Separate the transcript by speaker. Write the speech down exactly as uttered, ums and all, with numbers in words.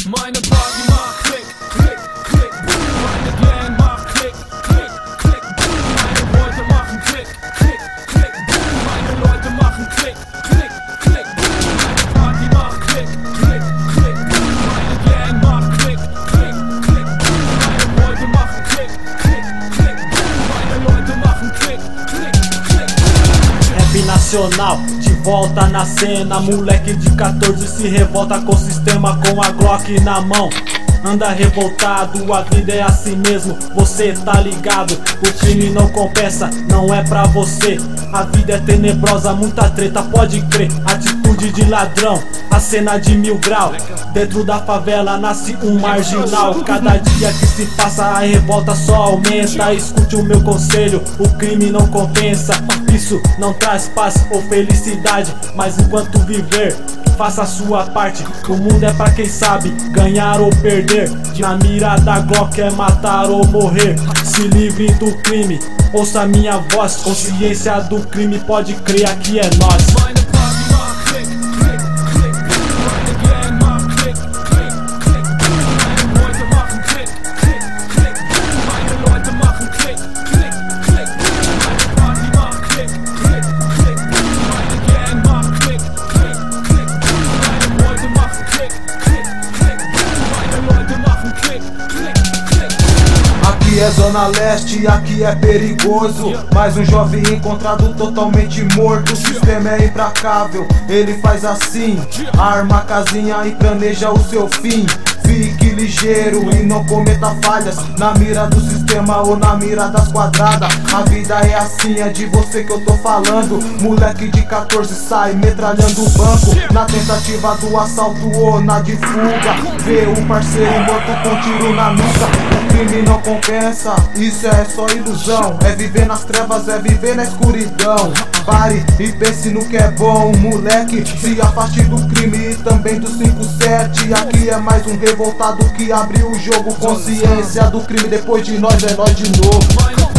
Speaker 1: Meine Party macht Klick, Klick, Klick, boom. Meine Gang macht Klick, Klick, Klick, boom. Meine Leute machen Klick, Klick, Klick, boom. Meine Leute machen Klick, Klick, Klick, boom. Meine Party macht Klick, Klick, Klick, boom. Meine Gang macht Klick, Klick, Klick, boom. Meine Leute machen Klick, Klick, Klick, boom. Meine Leute machen Klick, Klick, Klick, boom.
Speaker 2: Rap nacional, de volta na cena. Moleque de quatorze se revolta com o sistema, com a Glock na mão. Anda revoltado, a vida é assim mesmo, você tá ligado. O crime não compensa, não é pra você. A vida é tenebrosa, muita treta, pode crer. Atitude de ladrão, a cena de mil grau. Dentro da favela nasce um marginal. Cada dia que se passa a revolta só aumenta. Escute o meu conselho, o crime não compensa. Isso não traz paz ou felicidade, mas enquanto viver, faça a sua parte. O mundo é pra quem sabe ganhar ou perder. Na mira da Glock é matar ou morrer. Se livre do crime, ouça minha voz. Consciência do crime, pode crer, aqui é nós.
Speaker 1: Meine Party macht Klick, Klick, Klick, boom. Meine Gang macht Klick, Klick, Klick, boom. Meine Leute machen Klick, Klick, Klick, boom. Meine Leute machen Klick, Klick, Klick, boom. Meine Party macht Klick, Klick, Klick, boom. Meine Gang macht Klick, Klick, Klick, boom. Meine Leute machen Klick, Klick, Klick, boom. Meine Leute machen Klick, Klick, Klick, boom.
Speaker 3: Aqui é Zona Leste, aqui é perigoso. Mais um jovem encontrado totalmente morto. O sistema é implacável, ele faz assim. Arma a casinha e planeja o seu fim. Fique ligeiro e não cometa falhas na mira do sistema ou na mira das quadradas. A vida é assim, é de você que eu tô falando. Moleque de quatorze sai metralhando o banco na tentativa do assalto ou na de fuga. Vê o parceiro morto com tiro na nuca. O crime não compensa, isso é só ilusão. É viver nas trevas, é viver na escuridão. Pare e pense no que é bom, moleque. Se afaste do crime e também do cinco sete. Aqui é mais um revoltado que abriu o jogo. Consciência do crime, depois de nós é nós de novo.